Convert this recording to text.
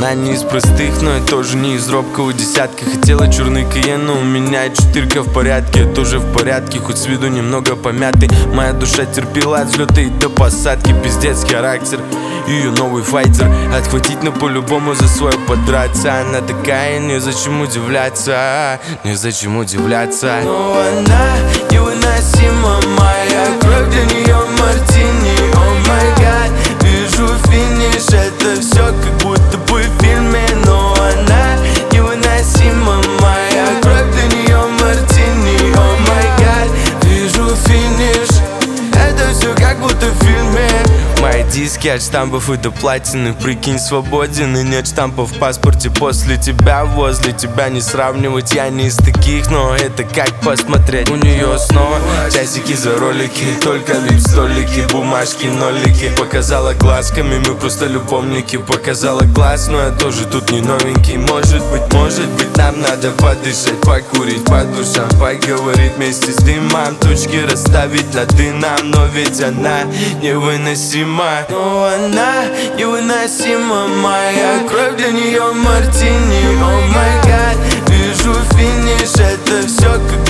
Она не из простых, но я тоже не из робкого десятка. Хотела черный Кайен, но у меня четырка в порядке. Я тоже в порядке, хоть с виду немного помятый. Моя душа терпела от взлета и до посадки. Пиздец характер, ее новый файтер. Отхватить, но по-любому за свое подраться. Она такая, незачем удивляться, незачем удивляться. Но она невыносима, моя кровь для нее мартини. О май гад, вижу финиш, это все как будто бы в фильме. Но она невыносима, моя кровь для нее мартини. О май гад, вижу финиш, это все как будто в фильме. Мои диски от штампов и до платины. Прикинь, свободен и нет штампов в паспорте. После тебя, возле тебя не сравнивать. Я не из таких, но это как посмотреть. У нее снова часики за ролики, только вип-столики, бумажки, нолики. Показала глазками, мы просто любовники. Показала глаз, но я тоже тут не новенький. Может быть нам надо подышать, покурить по душам, поговорить вместе с дымом. Точки расставить над «и» нам, но ведь она невыносима. Но она невыносима, моя кровь для нее мартини. О май гад, вижу финиш, это все как